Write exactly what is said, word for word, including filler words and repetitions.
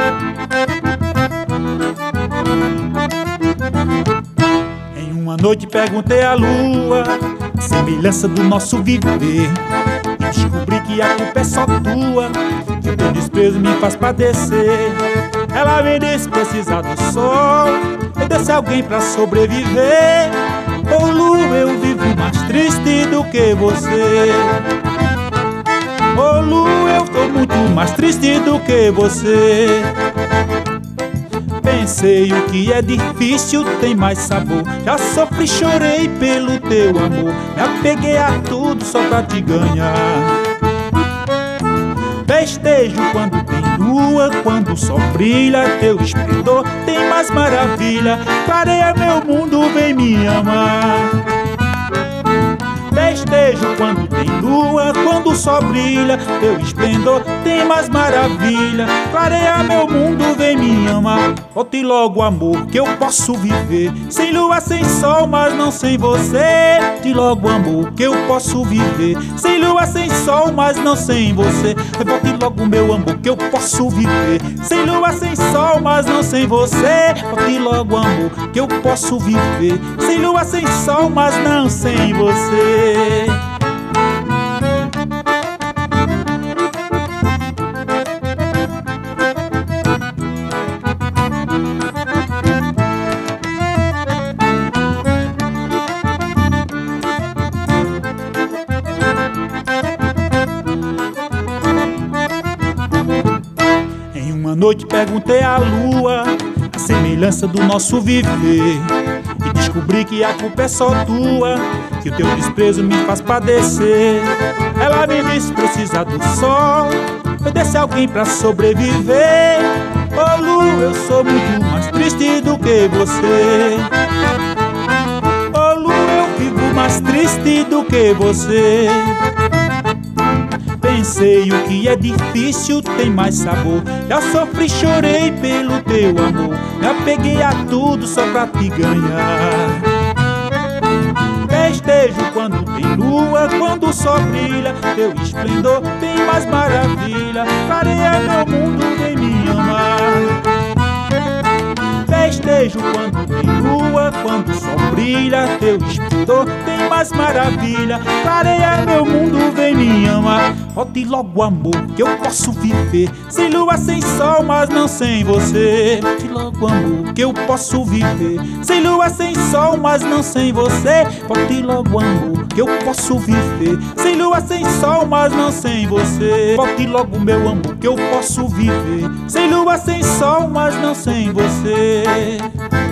Em uma noite perguntei à lua a semelhança do nosso viver, e descobri que a culpa é só tua, que o teu desprezo me faz padecer. Ela me disse precisar do sol, eu desse alguém pra sobreviver. Ô lua, eu vivo mais triste do que você. Ô lua, eu tô muito mais triste do que você. Pensei, o que é difícil tem mais sabor. Já sofri, chorei pelo teu amor, me apeguei a tudo só pra te ganhar. Festejo quando tem lua, quando o sol brilha, teu esplendor tem mais maravilha. Clareia meu mundo, vem me amar. Festejo quando tem lua, quando o sol brilha, teu esplendor tem mais maravilha. Clareia meu mundo, vem me amar. Volte logo, amor, que eu posso viver sem lua, sem sol, mas não sem você. De logo, amor, que eu posso viver sem lua, sem sol, mas não sem você. Volte logo, meu amor, que eu posso viver sem lua, sem sol, mas não sem você. Volte logo, amor, que eu posso viver sem lua, sem sol, mas não sem você. Em uma noite perguntei à lua a semelhança do nosso viver, e descobri que a culpa é só tua, que o teu desprezo me faz padecer. Ela me disse precisar do sol, eu desse alguém pra sobreviver. Ô lua, eu sou muito mais triste do que você. Ô lua, eu vivo mais triste do que você. Pensei, o que é difícil tem mais sabor. Já sofri, chorei pelo teu amor, me apeguei a tudo só pra te ganhar. Festejo quando tem lua, quando o sol brilha, teu esplendor tem mais maravilha. Clareia meu mundo, vem me amar. Festejo quando tem lua, quando o sol brilha, teu esplendor tem mais maravilha. Clareia meu mundo, vem me amar. Volte logo, amor, que eu posso viver sem lua, sem sol, mas não sem você. Volte logo, amor, que eu posso viver sem lua, sem sol, mas não sem você. Volte logo, amor, que eu posso viver sem lua, sem sol, mas não sem você. Volte logo, meu amor, que eu posso viver sem lua, sem sol, mas não sem você.